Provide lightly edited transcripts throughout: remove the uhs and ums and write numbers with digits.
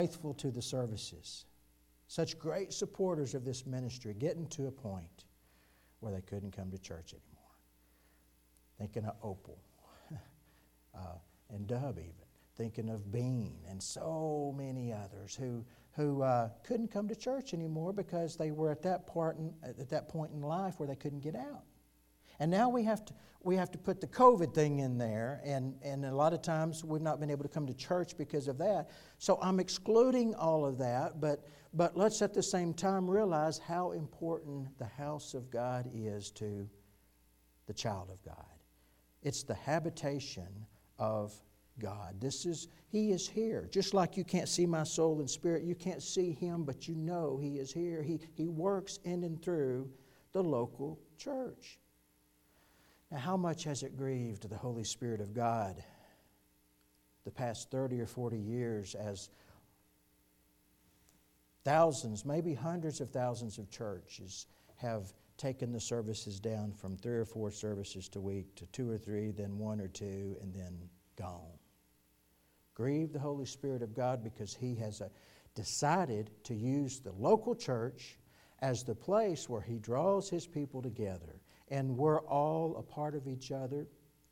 faithful to the services, such great supporters of this ministry, getting to a point where they couldn't come to church anymore. Thinking of Opal and Dub even. Thinking of Bean and so many others who couldn't come to church anymore because they were at that point in life where they couldn't get out. And now we have to put the COVID thing in there, and a lot of times we've not been able to come to church because of that. So I'm excluding all of that, but let's at the same time realize how important the house of God is to the child of God. It's the habitation of God. He is here. Just like you can't see my soul and spirit, you can't see Him, but you know He is here. He works in and through the local church. Now, how much has it grieved the Holy Spirit of God the past 30 or 40 years as thousands, maybe hundreds of thousands of churches have taken the services down from 3 or 4 services a week to 2 or 3, then 1 or 2, and then gone. Grieve the Holy Spirit of God because He has decided to use the local church as the place where He draws His people together. And we're all a part of each other.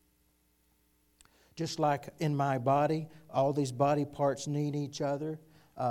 Just like in my body, all these body parts need each other.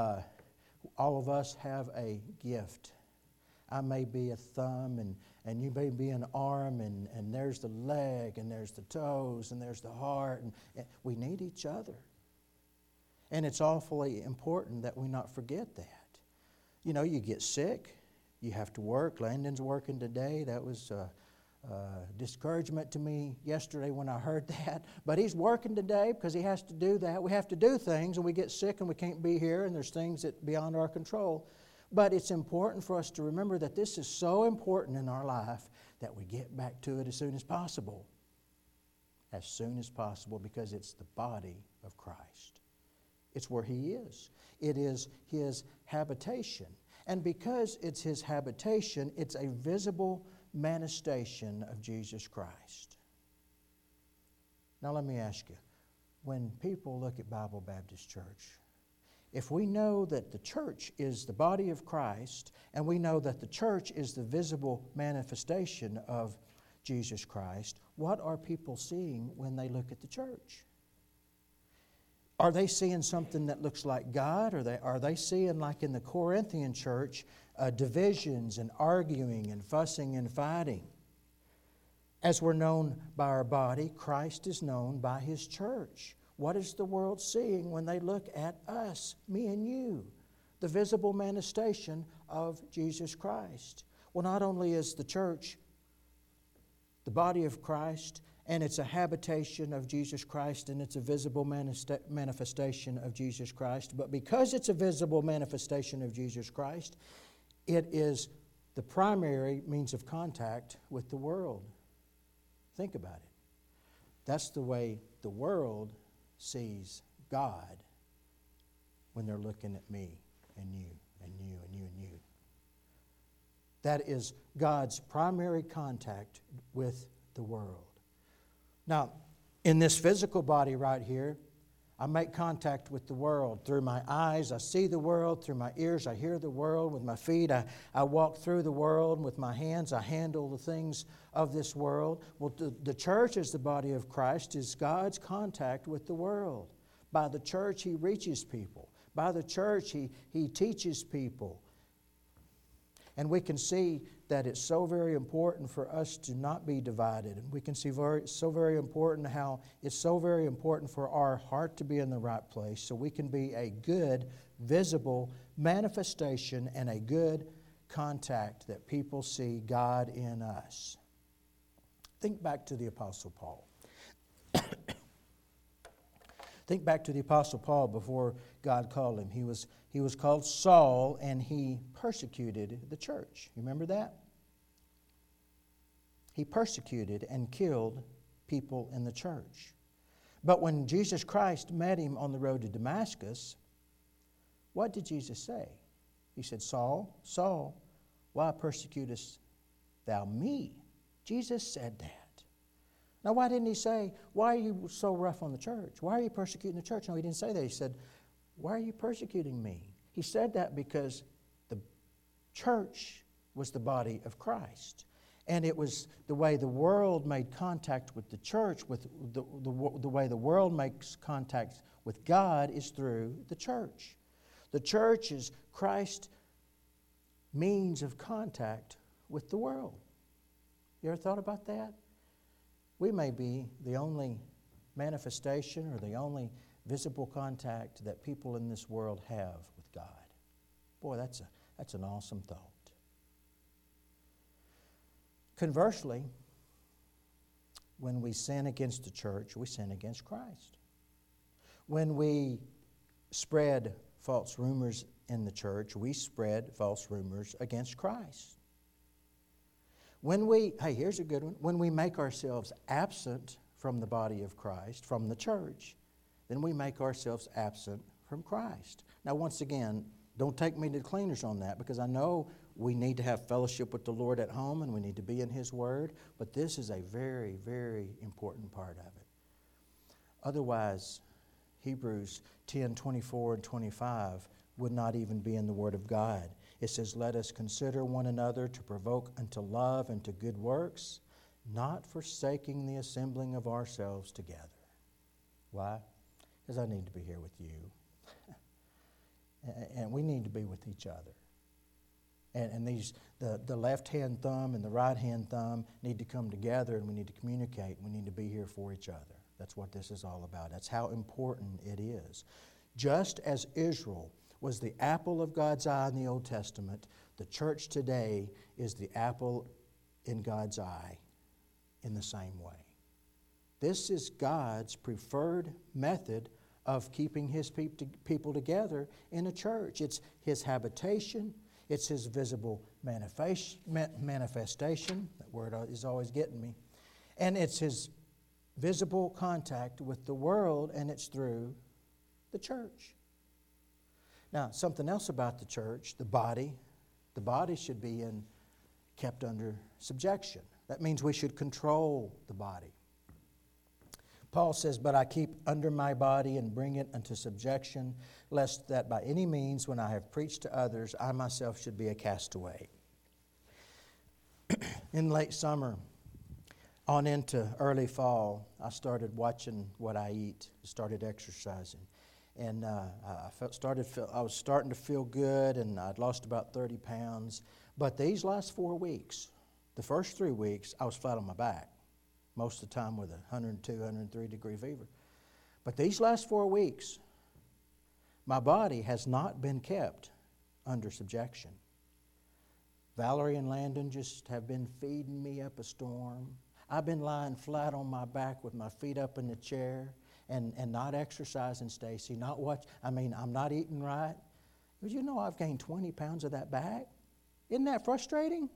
All of us have a gift. I may be a thumb, and you may be an arm, and there's the leg, and there's the toes, and there's the heart. And we need each other. And it's awfully important that we not forget that. You know, you get sick, you have to work. Landon's working today. That was discouragement to me yesterday when I heard that. But he's working today because he has to do that. We have to do things, and we get sick, and we can't be here, and there's things that beyond our control. But it's important for us to remember that this is so important in our life that we get back to it as soon as possible. As soon as possible, because it's the body of Christ. It's where He is. It is His habitation. And because it's His habitation, it's a visible manifestation of Jesus Christ. Now let me ask you, when people look at Bible Baptist Church, if we know that the church is the body of Christ, and we know that the church is the visible manifestation of Jesus Christ, what are people seeing when they look at the church? Are they seeing something that looks like God? Or are they seeing, like in the Corinthian church, divisions and arguing and fussing and fighting? As we're known by our body, Christ is known by His church. What is the world seeing when they look at us, me and you? The visible manifestation of Jesus Christ. Well, not only is the church the body of Christ, and it's a habitation of Jesus Christ, and it's a visible manifestation of Jesus Christ. But because it's a visible manifestation of Jesus Christ, it is the primary means of contact with the world. Think about it. That's the way the world sees God when they're looking at me and you and you and you and you. That is God's primary contact with the world. Now, in this physical body right here, I make contact with the world. Through my eyes, I see the world. Through my ears, I hear the world. With my feet, I walk through the world. With my hands, I handle the things of this world. Well, the church as the body of Christ is God's contact with the world. By the church, He reaches people. By the church, He teaches people. And we can see that it's so very important for us to not be divided. And we can see so very important how it's so very important for our heart to be in the right place so we can be a good, visible manifestation and a good contact that people see God in us. Think back to the Apostle Paul. Think back to the Apostle Paul before God called him. He was called Saul, and he persecuted the church. You remember that? He persecuted and killed people in the church. But when Jesus Christ met him on the road to Damascus, what did Jesus say? He said, Saul, Saul, why persecutest thou me? Jesus said that. Now, why didn't He say, why are you so rough on the church? Why are you persecuting the church? No, He didn't say that. He said, Why are you persecuting me? He said that because the church was the body of Christ. And it was the way the world made contact with the church, with the way the world makes contact with God is through the church. The church is Christ's means of contact with the world. You ever thought about that? We may be the only manifestation or the only visible contact that people in this world have with God. Boy, that's an awesome thought. Conversely, when we sin against the church, we sin against Christ. When we spread false rumors in the church, we spread false rumors against Christ. Here's a good one. When we make ourselves absent from the body of Christ, from the church, then we make ourselves absent from Christ. Now, once again, don't take me to the cleaners on that, because I know we need to have fellowship with the Lord at home and we need to be in His Word, but this is a very, very important part of it. Otherwise, Hebrews 10:24 and 25 would not even be in the Word of God. It says, "Let us consider one another to provoke unto love and to good works, not forsaking the assembling of ourselves together." Why? Because I need to be here with you. And we need to be with each other. And the left-hand thumb and the right-hand thumb need to come together, and we need to communicate. We need to be here for each other. That's what this is all about. That's how important it is. Just as Israel was the apple of God's eye in the Old Testament, the church today is the apple in God's eye in the same way. This is God's preferred method of keeping His people together in a church. It's His habitation. It's His visible manifestation. That word is always getting me. And it's His visible contact with the world, and it's through the church. Now, something else about the church, the body should be kept under subjection. That means we should control the body. Paul says, "But I keep under my body and bring it unto subjection, lest that by any means, when I have preached to others, I myself should be a castaway." In late summer, on into early fall, I started watching what I eat, started exercising. And I was starting to feel good, and I'd lost about 30 pounds. But these last 4 weeks, the first 3 weeks, I was flat on my back, most of the time with a 102, 103 degree fever. But these last 4 weeks, my body has not been kept under subjection. Valerie and Landon just have been feeding me up a storm. I've been lying flat on my back with my feet up in the chair and not exercising, Stacy. I'm not eating right. But you know I've gained 20 pounds of that back. Isn't that frustrating?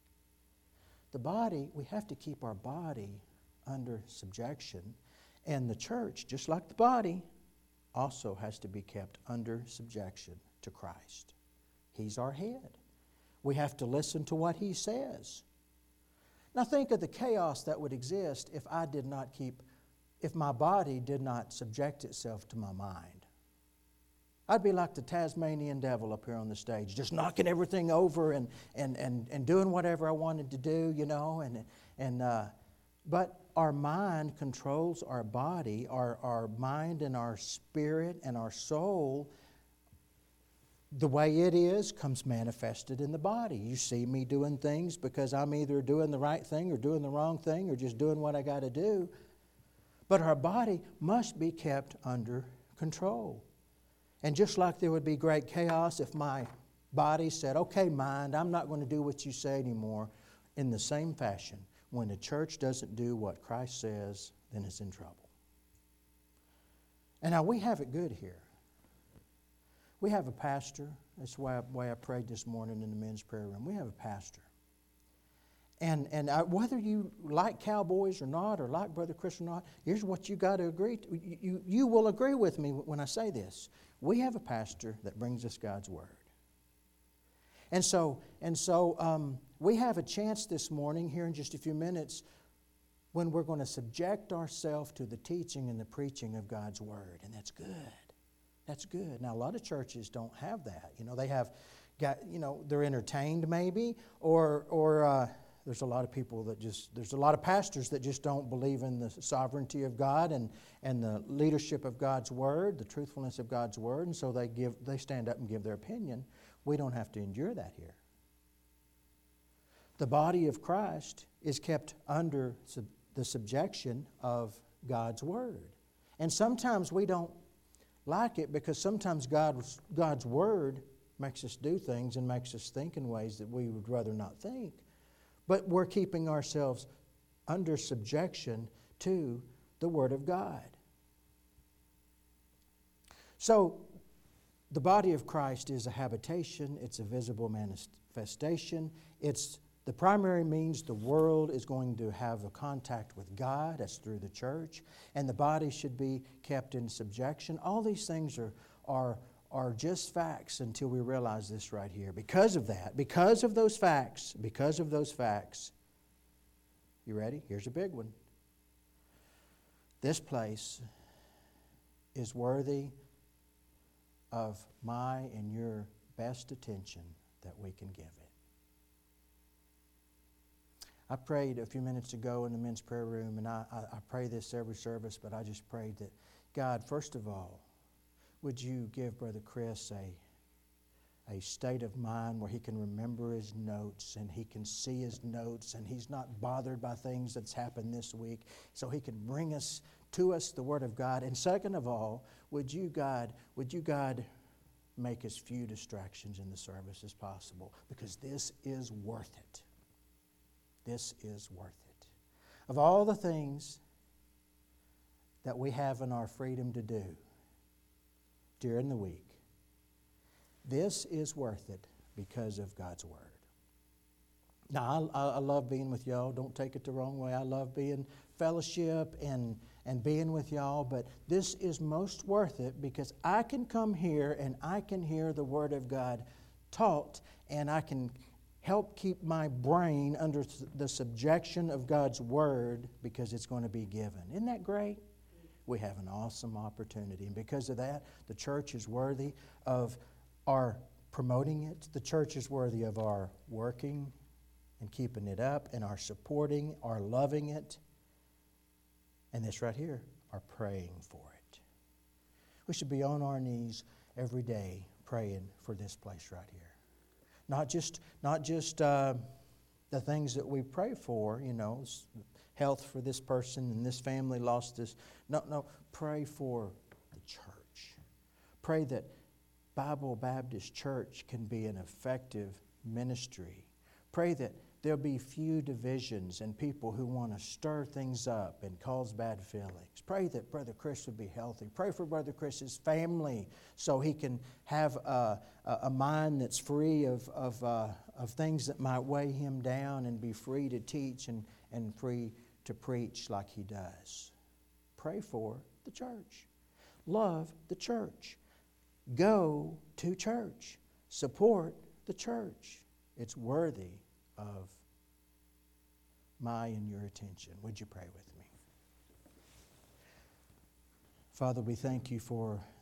The body, we have to keep our body under subjection. And the church, just like the body, also has to be kept under subjection to Christ. He's our head. We have to listen to what He says. Now think of the chaos that would exist if my body did not subject itself to my mind. I'd be like the Tasmanian devil up here on the stage, just knocking everything over and doing whatever I wanted to do, you know. But our mind controls our body, our mind and our spirit and our soul. The way it is comes manifested in the body. You see me doing things because I'm either doing the right thing or doing the wrong thing or just doing what I got to do. But our body must be kept under control. And just like there would be great chaos if my body said, "Okay, mind, I'm not going to do what you say anymore," in the same fashion, when the church doesn't do what Christ says, then it's in trouble. And now we have it good here. We have a pastor. That's why I prayed this morning in the men's prayer room. We have a pastor. And whether you like cowboys or not, or like Brother Chris or not, here's what you got to agree to. You will agree with me when I say this. We have a pastor that brings us God's Word. And so we have a chance this morning, here in just a few minutes, when we're going to subject ourselves to the teaching and the preaching of God's Word. And that's good. That's good. Now, a lot of churches don't have that. They have they're entertained maybe, or there's a lot of people there's a lot of pastors that just don't believe in the sovereignty of God and the leadership of God's Word, the truthfulness of God's Word, and so they stand up and give their opinion. We don't have to endure that here. The body of Christ is kept under the subjection of God's Word. And sometimes we don't like it because sometimes God's Word makes us do things and makes us think in ways that we would rather not think. But we're keeping ourselves under subjection to the Word of God. So, the body of Christ is a habitation, it's a visible manifestation, it's the primary means the world is going to have a contact with God, that's through the church, and the body should be kept in subjection. All these things are just facts until we realize this right here. Because of that, because of those facts, you ready? Here's a big one. This place is worthy of my and your best attention that we can give it. I prayed a few minutes ago in the men's prayer room, and I pray this every service, but I just prayed that, God, first of all, would you give Brother Chris a state of mind where he can remember his notes and he can see his notes and he's not bothered by things that's happened this week, so he can bring to us the Word of God. And second of all, would you, God, make as few distractions in the service as possible, because this is worth it. This is worth it. Of all the things that we have in our freedom to do during the week, this is worth it because of God's Word. Now, I love being with y'all. Don't take it the wrong way. I love being fellowship and being with y'all, but this is most worth it because I can come here and I can hear the Word of God taught, and I can help keep my brain under the subjection of God's Word because it's going to be given. Isn't that great? We have an awesome opportunity. And because of that, the church is worthy of our promoting it. The church is worthy of our working and keeping it up, and our supporting, our loving it. And this right here, our praying for it. We should be on our knees every day praying for this place right here. Not just the things that we pray for, health for this person and this family lost this. No, pray for the church. Pray that Bible Baptist Church can be an effective ministry. Pray that there'll be few divisions and people who want to stir things up and cause bad feelings. Pray that Brother Chris would be healthy. Pray for Brother Chris's family so he can have a mind that's free of things that might weigh him down, and be free to teach and free to preach like he does. Pray for the church. Love the church. Go to church. Support the church. It's worthy of my and your attention. Would you pray with me? Father, we thank you for